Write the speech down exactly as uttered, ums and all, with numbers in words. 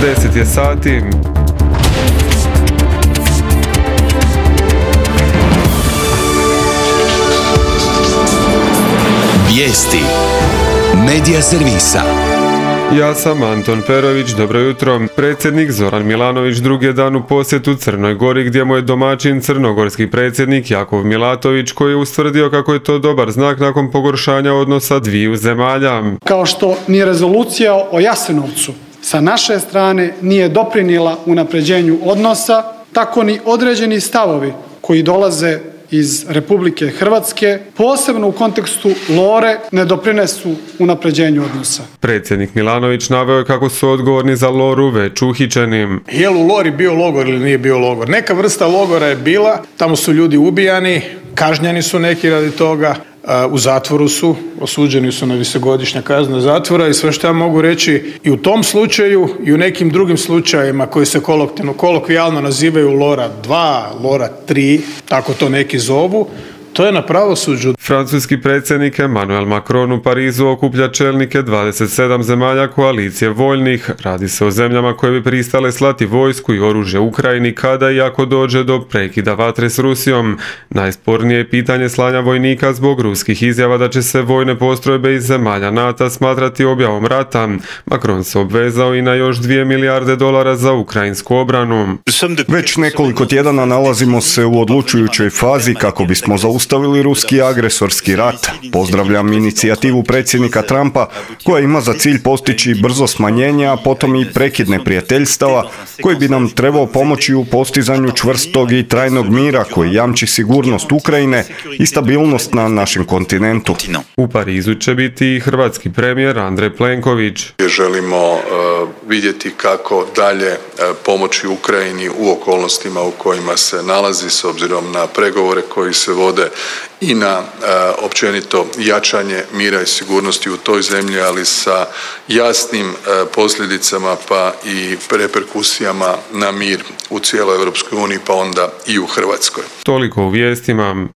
deset je sati. Vijesti Medija servisa. Ja sam Anton Perović, dobro jutro. Predsjednik Zoran Milanović drugi je dan u posjetu Crnoj Gori gdje mu je domaćin crnogorski predsjednik Jakov Milatović koji je ustvrdio kako je to dobar znak nakon pogoršanja odnosa dviju zemalja. Kao što ni rezolucija o Jasenovcu sa naše strane nije doprinijela unapređenju odnosa, tako ni određeni stavovi koji dolaze iz Republike Hrvatske, posebno u kontekstu Lore, ne doprinesu unapređenju odnosa. Predsjednik Milanović naveo je kako su odgovorni za Loru već uhićeni. Je li u Lori bio logor ili nije bio logor? Neka vrsta logora je bila, tamo su ljudi ubijani, kažnjeni su neki radi toga, u zatvoru su, osuđeni su na višegodišnja kazna zatvora i sve što ja mogu reći i u tom slučaju i u nekim drugim slučajevima koji se kolokvijalno nazivaju Lora dva, Lora tri, tako to neki zovu, to je na pravosuđu. Francuski predsjednik Emmanuel Macron u Parizu okuplja čelnike dvadeset sedam zemalja koalicije voljnih. Radi se o zemljama koje bi pristale slati vojsku i oružje Ukrajini kada i ako dođe do prekida vatre s Rusijom. Najspornije je pitanje slanja vojnika zbog ruskih izjava da će se vojne postrojbe iz zemalja NATO smatrati objavom rata. Macron se obvezao i na još dvije milijarde dolara za ukrajinsku obranu. Već nekoliko tjedana nalazimo se u odlučujućoj fazi kako bismo zaustavili Stavili ruski agresorski rat. Pozdravljam inicijativu predsjednika Trumpa koja ima za cilj postići brzo smanjenje, a potom i prekid neprijateljstava koji bi nam trebao pomoći u postizanju čvrstog i trajnog mira koji jamči sigurnost Ukrajine i stabilnost na našem kontinentu. U Parizu će biti i hrvatski premijer Andrej Plenković. Želimo uh, vidjeti kako dalje uh, pomoći Ukrajini u okolnostima u kojima se nalazi s obzirom na pregovore koji se vode i na uh, općenito jačanje mira i sigurnosti u toj zemlji, ali sa jasnim uh, posljedicama pa i reperkusijama na mir u cijeloj Europskoj uniji pa onda i u Hrvatskoj. Toliko u vijestima.